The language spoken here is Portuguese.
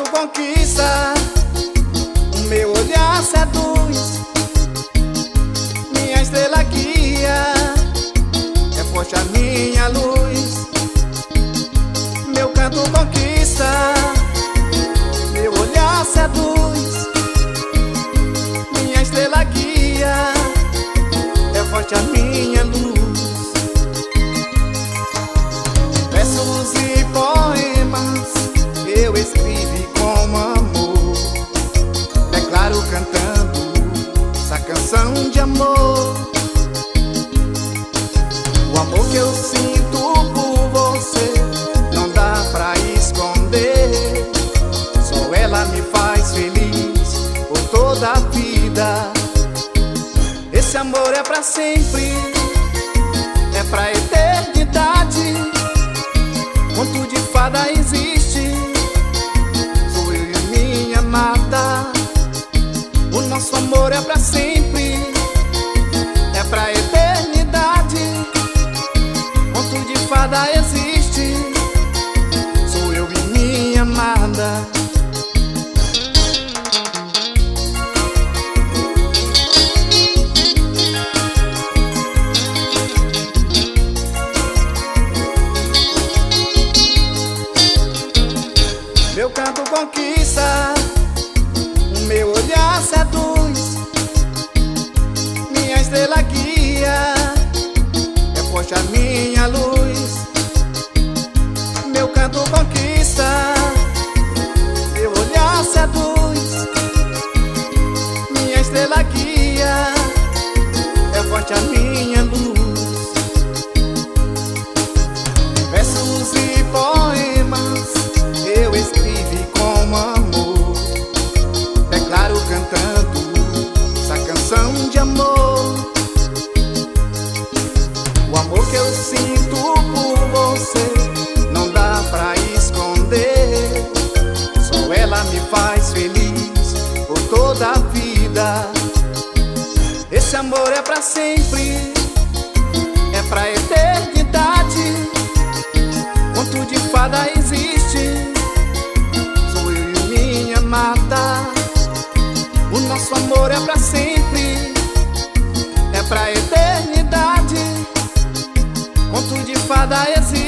canto conquista, o meu olhar seduz, minha estrela guia, é forte a minha luz. Meu canto conquista, meu olhar seduz, minha estrela guia, é forte a minha luz. Versos e poemas eu escrevi com amor, declaro cantando essa canção de amor. O amor que eu sinto por você não dá pra esconder, só ela me faz feliz por toda a vida. Esse amor é pra sempre, é pra eternidade. Conto de fada existe, sou eu e minha amada. O nosso amor é pra sempre, é pra eternidade. Conto de fada existe, sou eu e minha amada. Meu canto conquista, o meu olhar seduz, minha estrela guia, é forte a minha luz. Meu canto conquista, meu olhar seduz, minha estrela guia, é forte a minha luz. Versos e poemas eu escrevi com amor, declaro cantando essa canção de amor. O amor que eu sinto por você não dá pra esconder, só ela me faz feliz por toda a vida. Esse amor é pra sempre, é pra eternidade. Conto de fada existe, sou eu e minha amada. O nosso amor é pra sempre, é pra eternidade. Conto de fada existe.